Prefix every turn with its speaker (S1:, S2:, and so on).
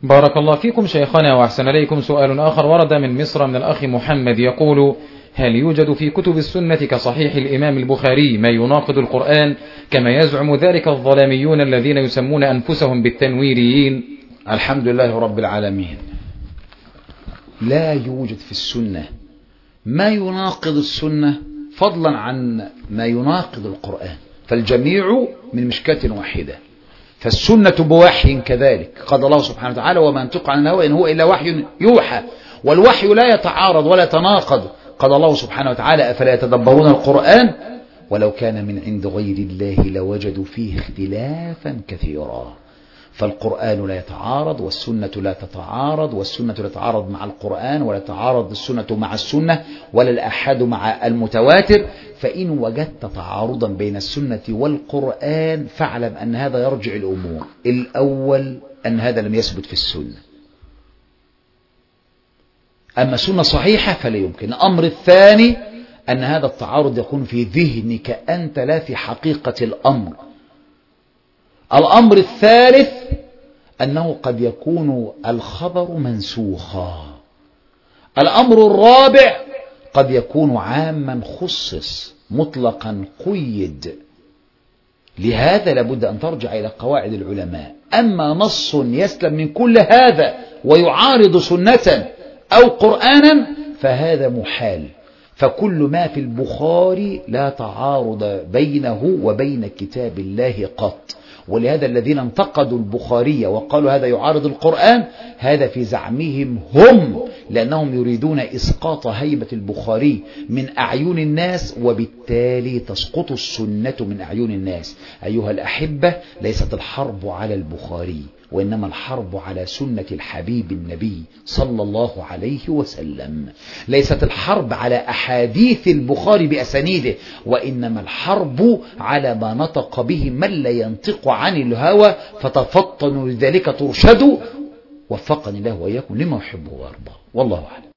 S1: بارك الله فيكم شيخنا وأحسن إليكم. سؤال آخر ورد من مصر من الأخ محمد يقول: هل يوجد في كتب السنة كصحيح الإمام البخاري ما يناقض القرآن كما يزعم ذلك الظلاميون الذين يسمون أنفسهم بالتنويريين؟
S2: الحمد لله رب العالمين. لا يوجد في السنة ما يناقض السنة فضلا عن ما يناقض القرآن، فالجميع من مشكاة واحدة. فالسنة بوحي كذلك، قال الله سبحانه وتعالى: وما ينطق عن الهوى إن هو إلا وحي يوحى، والوحي لا يتعارض ولا يتناقض. قال الله سبحانه وتعالى: أفلا يتدبرون القرآن ولو كان من عند غير الله لوجدوا فيه اختلافا كثيرا. فالقرآن لا يتعارض والسنة لا تتعارض، والسنة لا تتعارض مع القرآن ولا تتعارض السنة مع السنة ولا الآحاد مع المتواتر. فإن وجدت تعارضا بين السنة والقرآن فاعلم أن هذا يرجع الأمور: الأول أن هذا لم يثبت في السنة، أما سنة صحيحة فلا يمكن. الأمر الثاني أن هذا التعارض يكون في ذهنك أنت لا في حقيقة الأمر. الأمر الثالث أنه قد يكون الخبر منسوخا. الأمر الرابع قد يكون عاما خصص مطلقا قيد. لهذا لابد أن ترجع إلى قواعد العلماء. أما نص يسلم من كل هذا ويعارض سنة أو قرآنا فهذا محال. فكل ما في البخاري لا تعارض بينه وبين كتاب الله قط. ولهذا الذين انتقدوا البخاري وقالوا هذا يعارض القرآن، هذا في زعمهم هم، لأنهم يريدون إسقاط هيبة البخاري من أعين الناس، وبالتالي تسقط السنة من أعين الناس. أيها الأحبة، ليست الحرب على البخاري، وإنما الحرب على سنة الحبيب النبي صلى الله عليه وسلم. ليست الحرب على أحاديث البخاري بأسانيده، وإنما الحرب على ما نطق به من لا ينطق عن الهوى، فتفطنوا لذلك ترشدوا. وفقني الله وإياكم لما يحبه ويرضى، والله أعلم.